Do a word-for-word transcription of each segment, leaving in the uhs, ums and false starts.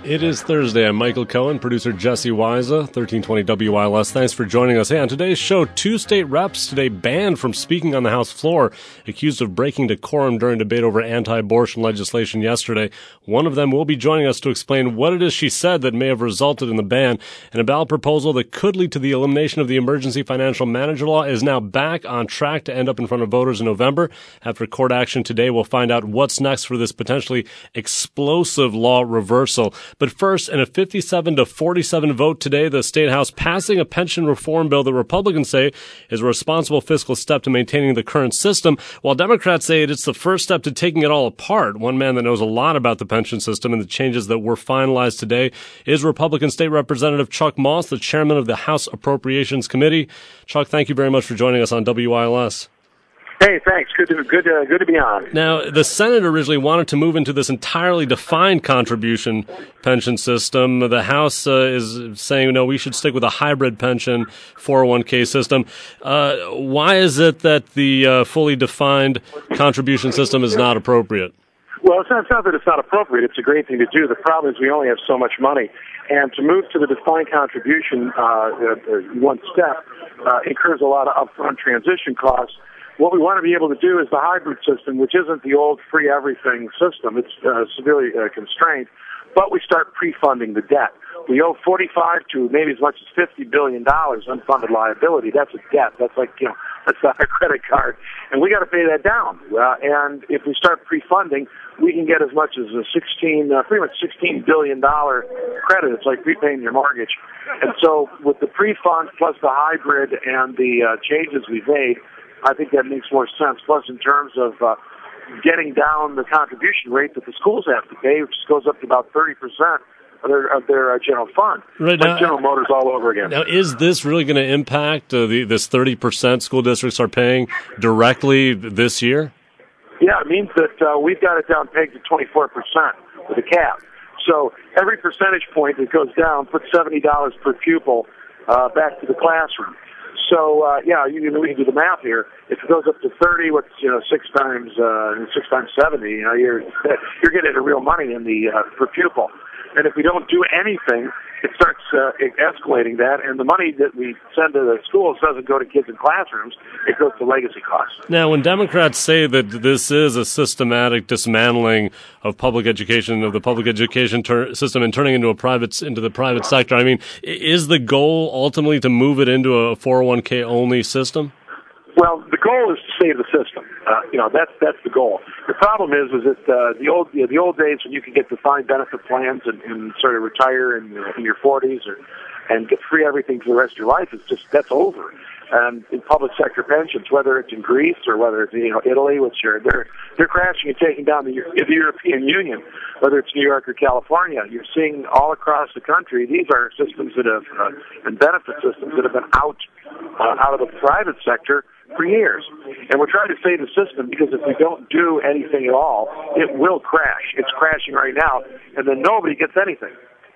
It is Thursday. I'm Michael Cohen, producer Jesse Wiza, thirteen twenty W I L S. Thanks for joining us. Hey, on today's show, two state reps today banned from speaking on the House floor, accused of breaking decorum during debate over anti-abortion legislation yesterday. One of them will be joining us to explain what it is she said that may have resulted in the ban. And a ballot proposal that could lead to the elimination of the emergency financial manager law is now back on track to end up in front of voters in November. After court action today, we'll find out what's next for this potentially explosive law reversal. But first, in a fifty-seven to forty-seven vote today, the State House passing a pension reform bill that Republicans say is a responsible fiscal step to maintaining the current system, while Democrats say it's the first step to taking it all apart. One man that knows a lot about the pension system and the changes that were finalized today is Republican State Representative Chuck Moss, the chairman of the House Appropriations Committee. Chuck, thank you very much for joining us on W I L S. Hey, thanks. Good to good to, good to be on. Now, the Senate originally wanted to move into this entirely defined contribution pension system. The House uh, is saying, no, we should stick with a hybrid pension four oh one k system. Uh, why is it that the uh, fully defined contribution system is not appropriate? Well, it's not, it's not that it's not appropriate. It's a great thing to do. The problem is we only have so much money. And to move to the defined contribution uh, uh, one step uh, incurs a lot of upfront transition costs. What we want to be able to do is the hybrid system, which isn't the old free everything system. It's uh, severely uh, constrained, but we start pre-funding the debt. We owe forty-five to maybe as much as fifty billion dollars unfunded liability. That's a debt. That's like, you know, that's not a credit card. And we got to pay that down. Uh, and if we start pre-funding, we can get as much as a sixteen, uh, pretty much sixteen billion dollars credit. It's like prepaying your mortgage. And so with the pre-fund plus the hybrid and the uh, changes we've made, I think that makes more sense. Plus, in terms of uh, getting down the contribution rate that the schools have to pay, which goes up to about thirty percent of their, of their uh, general fund. Right, like now, General Motors all over again. Now, is this really going to impact uh, the, this thirty percent school districts are paying directly this year? Yeah, it means that uh, we've got it down pegged to twenty-four percent with a cap. So every percentage point that goes down puts seventy dollars per pupil uh, back to the classroom. So, uh, yeah, you can, we can do the math here. If it goes up to thirty, what's, you know, six times, uh, six times seventy, you know, you're, you're getting the real money in the, uh, per pupil. And if we don't do anything, it starts, uh, escalating that, and the money that we send to the schools doesn't go to kids in classrooms, it goes to legacy costs. Now, when Democrats say that this is a systematic dismantling of public education, of the public education ter- system and turning into a private, into the private sector, I mean, is the goal ultimately to move it into a four oh one k only system? Well, the goal is to save the system. Uh, you know, that's that's the goal. The problem is, is that uh, the old you know, the old days when you could get defined benefit plans and, and sort of retire in, uh, in your forties or and get free everything for the rest of your life, it's just that's over. And in public sector pensions, whether it's in Greece or whether it's you know Italy, which are they're they're crashing and taking down the, the European Union, whether it's New York or California, you're seeing all across the country. These are systems that have uh, and benefit systems that have been out uh, out of the private sector for years. And we're trying to save the system because if we don't do anything at all, it will crash. It's crashing right now, and then nobody gets anything.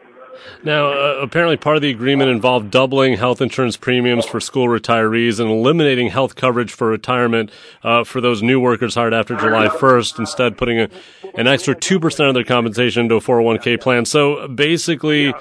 Now, uh, apparently part of the agreement involved doubling health insurance premiums for school retirees and eliminating health coverage for retirement uh, for those new workers hired after July first, instead putting a, an extra two percent of their compensation into a four oh one k plan. So basically,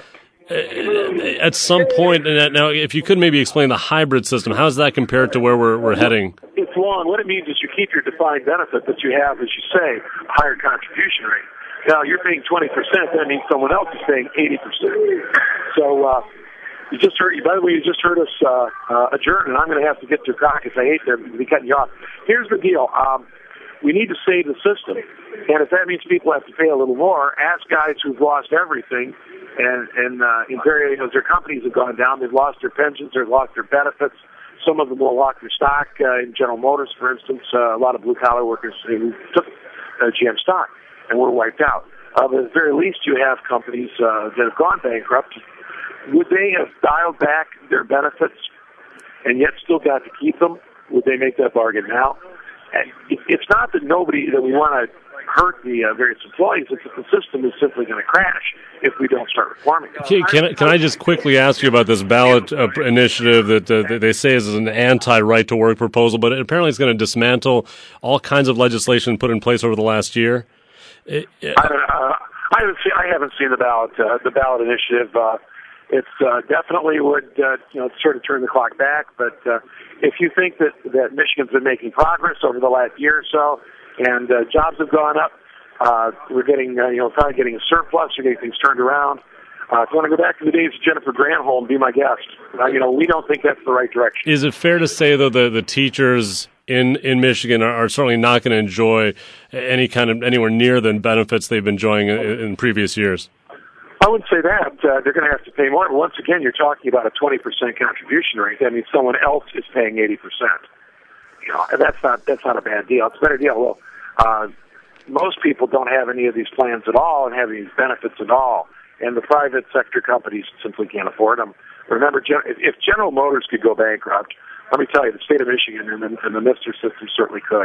at some point, now, if you could maybe explain the hybrid system, how does that compare to where we're, we're heading? It's long. What it means is you keep your defined benefit that you have, as you say, a higher contribution rate. Now, you're paying twenty percent, that means someone else is paying eighty percent. So, uh, you just heard, by the way, you just heard us uh, uh, adjourn, and I'm going to have to get to a caucus. I hate to be cutting you off. Here's the deal. Um, we need to save the system, and if that means people have to pay a little more, ask guys who've lost everything, and, and uh, in very, you know, their companies have gone down. They've lost their pensions. They've lost their benefits. Some of them will lock their stock. Uh, in General Motors, for instance, uh, a lot of blue-collar workers who took uh, G M stock and were wiped out. Uh, but at the very least, you have companies uh, that have gone bankrupt. Would they have dialed back their benefits and yet still got to keep them? Would they make that bargain now? And it's not that nobody, that we want to hurt the uh, various employees. It's that the system is simply going to crash if we don't start reforming it. Can, can, I, can I just quickly ask you about this ballot uh, initiative that uh, they say is an anti-right-to-work proposal, but apparently it's going to dismantle all kinds of legislation put in place over the last year? It, it, I don't know. I haven't seen, I haven't seen the ballot, uh, the ballot initiative. Uh, it's uh, definitely would, uh, you know, sort of turn the clock back. But uh, if you think that, that Michigan's been making progress over the last year or so, and uh, jobs have gone up, uh, we're getting, uh, you know, probably getting a surplus, we're getting things turned around. Uh, if you want to go back to the days of Jennifer Granholm, be my guest. Uh, you know, we don't think that's the right direction. Is it fair to say, though, the, the teachers in, in Michigan are, are certainly not going to enjoy any kind of anywhere near the benefits they've been enjoying in, in previous years? I wouldn't say that. Uh, they're going to have to pay more. But once again, you're talking about a twenty percent contribution rate. That means someone else is paying eighty percent. You know, and that's not that's not a bad deal. It's a better deal. Well, uh, most people don't have any of these plans at all and have these benefits at all. And the private sector companies simply can't afford them. Remember, if General Motors could go bankrupt, let me tell you, the state of Michigan and the, and the Mister system certainly could.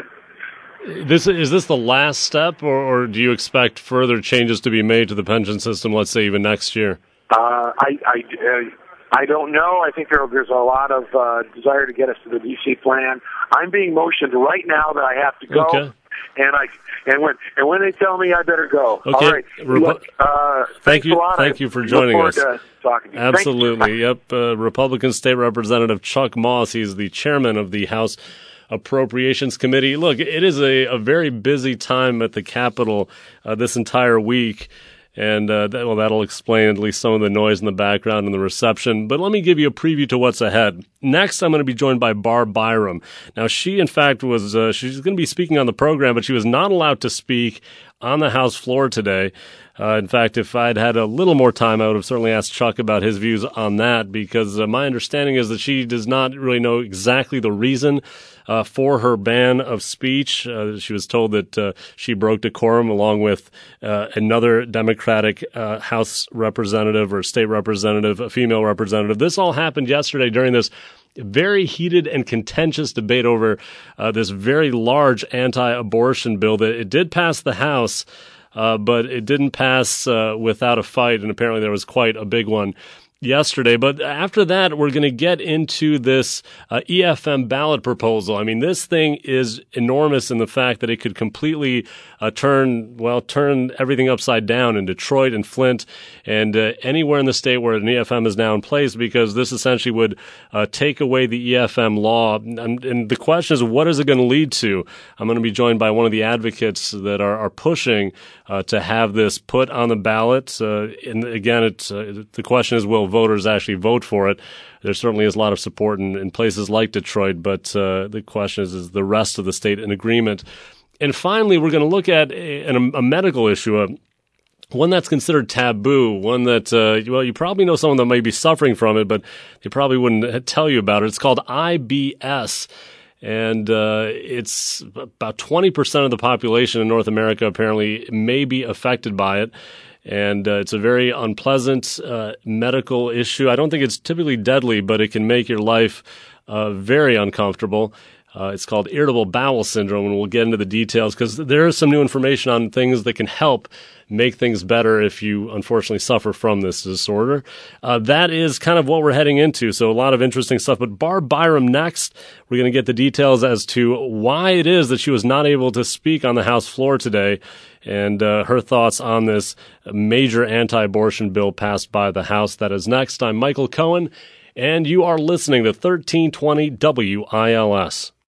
This is this the last step, or, or do you expect further changes to be made to the pension system, let's say even next year? Uh, I I, uh, I don't know. I think there, there's a lot of uh, desire to get us to the D C plan. I'm being motioned right now that I have to go. Okay. And I and when and when they tell me I better go. Okay. All right. Repu- Look, uh, thank you. A lot. Thank I you for joining us. To talking to you. Absolutely. Yep. Uh, Republican State Representative Chuck Moss. He's the chairman of the House Appropriations Committee. Look, it is a, a very busy time at the Capitol uh, this entire week. And, uh, that, well, that'll explain at least some of the noise in the background and the reception. But let me give you a preview to what's ahead. Next, I'm going to be joined by Barb Byram. Now, she, in fact, was, uh, she's going to be speaking on the program, but she was not allowed to speak on the House floor today. Uh, in fact, if I'd had a little more time, I would have certainly asked Chuck about his views on that, because uh, my understanding is that she does not really know exactly the reason uh, for her ban of speech. Uh, she was told that uh, she broke decorum along with uh, another Democratic uh, House representative or state representative, a female representative. This all happened yesterday during this very heated and contentious debate over uh, this very large anti-abortion bill that it did pass the House. Uh, but it didn't pass uh, without a fight, and apparently there was quite a big one yesterday. But after that, we're going to get into this uh, E F M ballot proposal. I mean, this thing is enormous in the fact that it could completely uh, turn, well, turn everything upside down in Detroit and Flint and uh, anywhere in the state where an E F M is now in place, because this essentially would uh, take away the E F M law. And, and the question is, what is it going to lead to? I'm going to be joined by one of the advocates that are, are pushing uh, to have this put on the ballot. Uh, and again, it's, uh, the question is, will voters actually vote for it? There certainly is a lot of support in, in places like Detroit, but uh, the question is, is the rest of the state in agreement? And finally, we're going to look at a, a medical issue, a, one that's considered taboo, one that, uh, well, you probably know someone that may be suffering from it, but they probably wouldn't tell you about it. It's called I B S. And uh, it's about twenty percent of the population in North America apparently may be affected by it. And uh, it's a very unpleasant uh, medical issue. I don't think it's typically deadly, but it can make your life uh, very uncomfortable. Uh, it's called irritable bowel syndrome, and we'll get into the details because there is some new information on things that can help make things better if you unfortunately suffer from this disorder. Uh, that is kind of what we're heading into, so a lot of interesting stuff. But Barb Byram next, we're going to get the details as to why it is that she was not able to speak on the House floor today, and uh, her thoughts on this major anti-abortion bill passed by the House. That is next. I'm Michael Cohen, and you are listening to thirteen twenty W I L S.